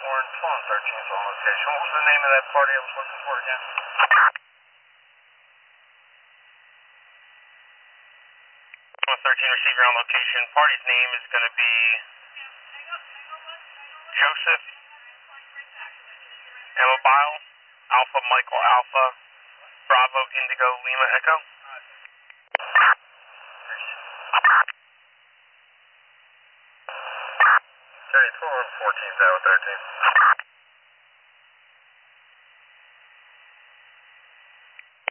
Warren 1213 is on location. What was the name of that party I was looking for again? 13 receiver on location. Party's name is going to be Joseph Immobile, Alpha Michael Alpha, Bravo Indigo Lima Echo. 34 and 14 is out 13.